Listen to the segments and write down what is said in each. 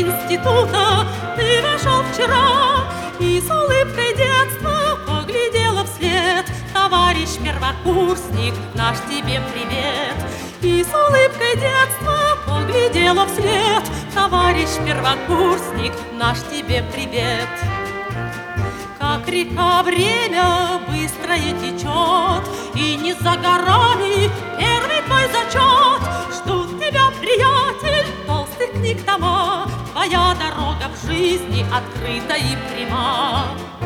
института ты вошел вчера и с улыбкой детства поглядела вслед. Товарищ первокурсник, наш тебе привет. И с улыбкой детства поглядела вслед. Товарищ первокурсник, наш тебе привет. Как река время быстрое течет, и не за горами первый твой зачет. Ждут тебя, приятель, толстых книг тома, твоя дорога в жизни открыта и пряма.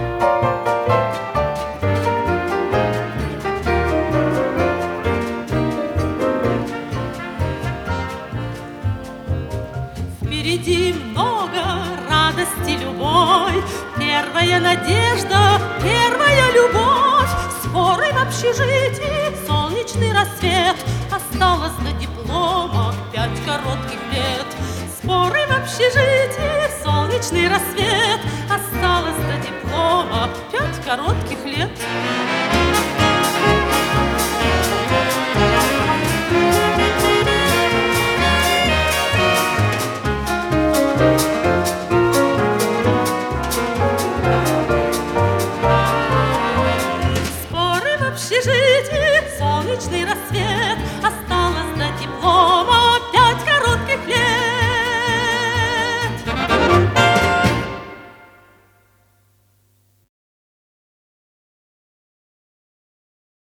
Впереди много радости, любовь, первая надежда, первая любовь. Скорый в общежитии солнечный рассвет, осталось до диплома 5 коротких лет. Скорый в общежитии солнечный рассвет, осталось до диплома 5 коротких лет. Солнечный рассвет, осталось до тепло.